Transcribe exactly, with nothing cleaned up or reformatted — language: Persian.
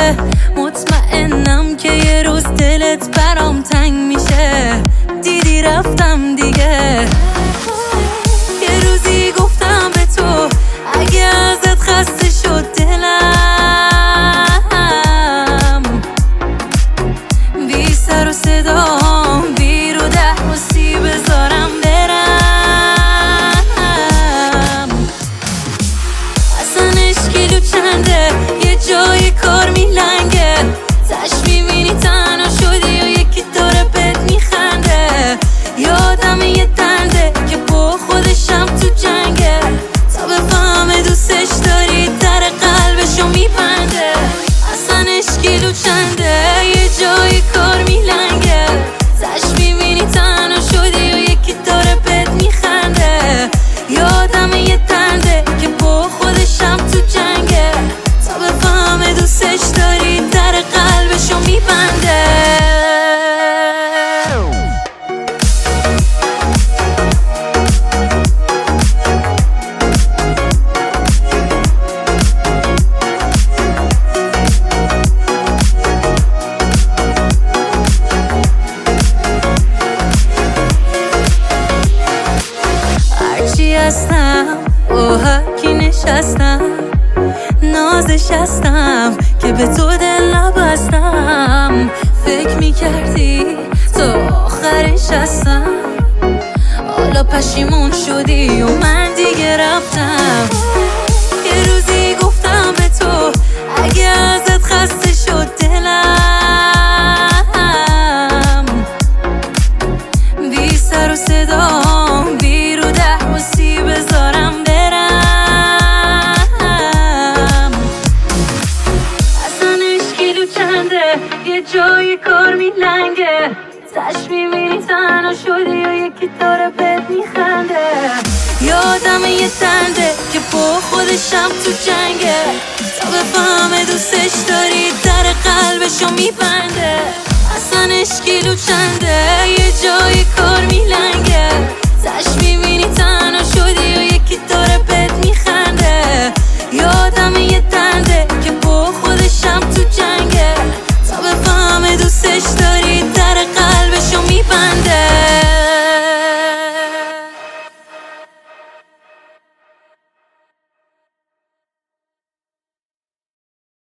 میشه. مطمئنم که یه روز دلت برام تنگ میشه. دیدی رفتم دیگه. یه روزی گفتم به تو اگه ازت خسته شد دلم، بی سر و صدام بی رو ده موسی بذارم برم. اصلا اشکیلو چنده یه جای کار میلنگه، تش میبینی تنها شدی و یکی داره بهت میخنده. یادم یه دنده که با خودشم تو جنگه، تا بفهمه دوستش داری در قلبشو میبنده. اصلا اشکیلو چنده یه جای کار میلنگه، تش میبینی تنها شدی و یکی داره بهت میخنده. یادم یه دنده که با خودشم تو جنگه، تا بفهمه دوستش داری در قلبشو میبنده. هرچی هستم با هرکی نشستم، نازش هستم که به تو دل نبستم. فکر میکردی تا آخرش هستم، حالا پشیمون شدی و من دیگه رفتم. یه روزی گفتم به تو اگه ازت خسته شد دلم، بی سر و صدام بی رو ده موسی بذارم برم. اصلا اشکیلو چنده یه جای کار میلنگه، تش میبینی تنها شدی و یکی داره بهت میخنده. یادم یه دنده که با خودشم تو جنگه، تا بفهمه دوستش